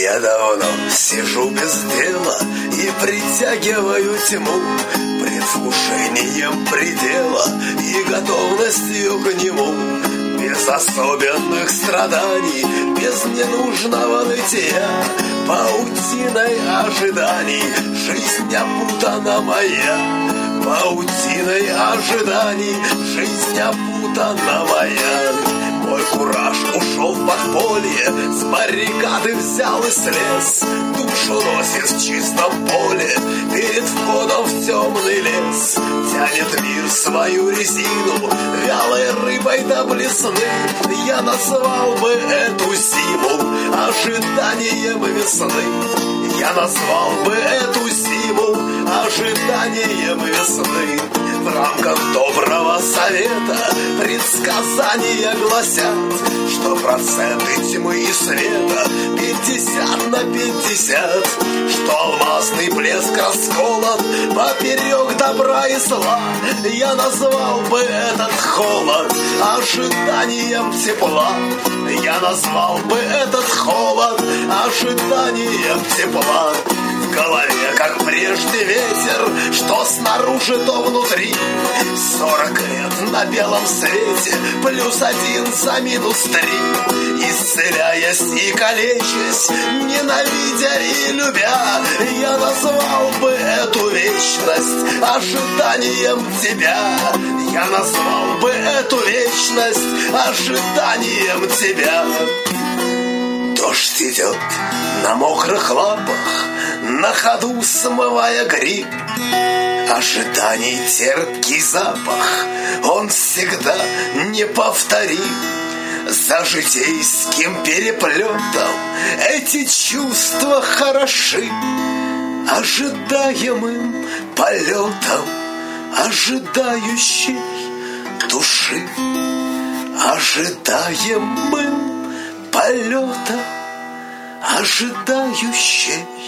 Я давно сижу без дела и притягиваю тьму предвкушением предела и готовностью к нему. Без особенных страданий, без ненужного нытья, паутиной ожиданий жизнь опутана моя. Паутиной ожиданий жизнь опутана моя. Мой кураж ушел в подполье, с баррикады взял и слез. Душу носит в чистом поле, перед входом в темный лес. Тянет мир свою резину, вялой рыбой до блесны. Я назвал бы эту зиму ожиданием весны. Я назвал бы эту зиму ожиданием весны. В рамках доброго совета предсказания гласят, что проценты тьмы и света 50/50, что алмазный блеск расколот поперек добра и зла. Я назвал бы этот холод ожиданием тепла. Я назвал бы этот холод ожиданием тепла. В голове, как прежде, ветер, что снаружи, то внутри. 40 лет на белом свете, +1 за -3. Исцеляясь и калечась, ненавидя и любя, я назвал бы эту вечность ожиданием тебя. Я назвал бы эту вечность ожиданием тебя. Дождь идет на мокрых лапах, на ходу смывая гриб. Ожиданий терпкий запах, он всегда неповторим. За житейским переплетом эти чувства хороши. Ожидаемым полетом ожидающей души. Ожидаемым полетом ожидающей